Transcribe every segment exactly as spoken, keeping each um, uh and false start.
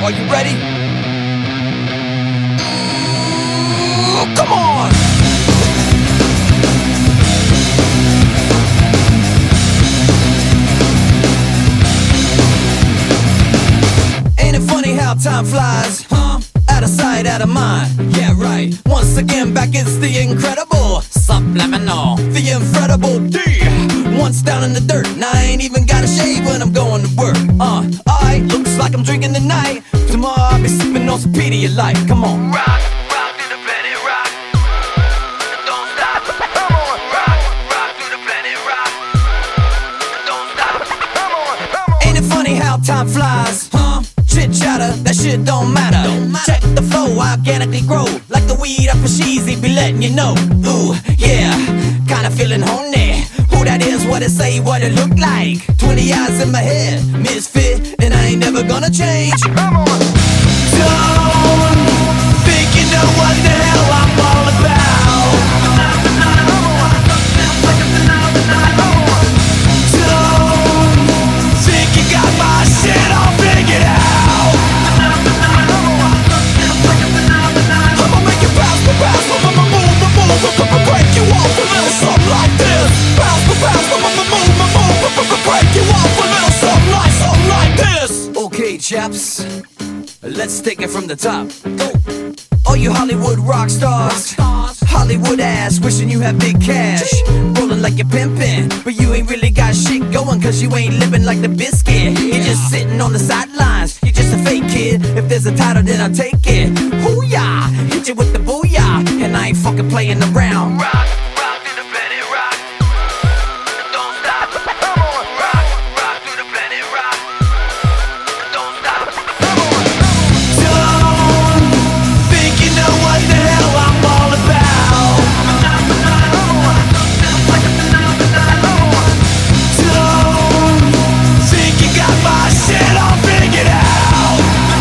Are you ready? Ooh, come on! Ain't it funny how time flies, huh? Out of sight, out of mind. Yeah, right. Once again, back it's the incredible Subliminal, the incredible D. Once down in the dirt, and I ain't even got a shave when I'm going to work. Uh, I looks like I'm drinking tonight. Tomorrow I'll be sipping on some Pedialyte. Come on. Rock, rock to the planet, rock. Don't stop. Come on. Rock, rock to the planet, rock. Don't stop. Come on, come on. Ain't it funny how time flies, huh? Chit chatter, that shit don't matter. Don't matter. Check the flow, I organically grow. Like the weed up a sheezy, be letting you know. Ooh, yeah, kinda feeling horny. Who that is, what it say, what it look like. Twenty eyes in my head, misfit, and I ain't never gonna change. Come on. Don't think you know what the hell I'm all about. Don't think you got my shit all figured out. I'ma make you bounce, bounce, I'ma move, move, move, break you off a little something like this. Bounce, bounce, I'ma move, move, break you off a little something like, something like this. Okay, chaps. Let's take it from the top. Go. All you Hollywood rock stars, Hollywood ass, wishing you had big cash. Rolling like you're pimping, but you ain't really got shit going, cause you ain't living like the biscuit. You're just sitting on the sidelines, you're just a fake kid. If there's a title, then I'll take it. Hoo-yah, hit you with the booyah, and I ain't fucking playing around. Rock, rock to the planet, rock. Don't stop. Come on. Rock, rock to the planet, rock. Don't stop. Come on. Don't think you know what the hell I'm all about. Don't think you got my shit all figured out.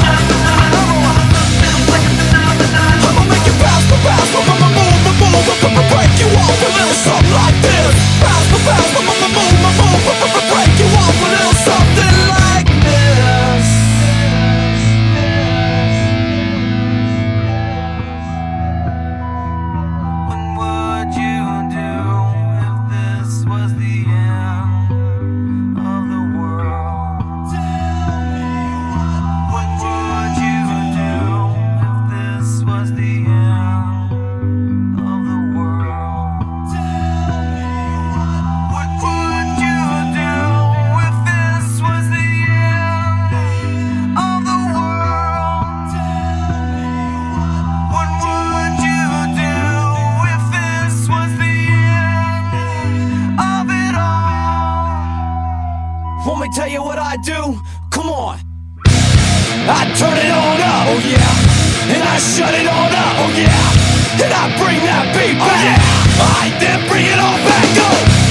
I'ma make you bounce, bounce, I'ma move, move, move, break you off a little something like this. Bounce, bounce, I'ma move, move, break you off a little something like this. What would you do if this was the end of the world? Tell me what would you do if this was the end of the world? Tell me what would you do if this was the end of the world? Tell me what would you do if this was the end of it all? Want me to tell you what I do? Come on. I turn it on up, oh yeah. And I shut it on up, oh yeah. And I bring that beat back, oh, yeah. I then bring it all back up.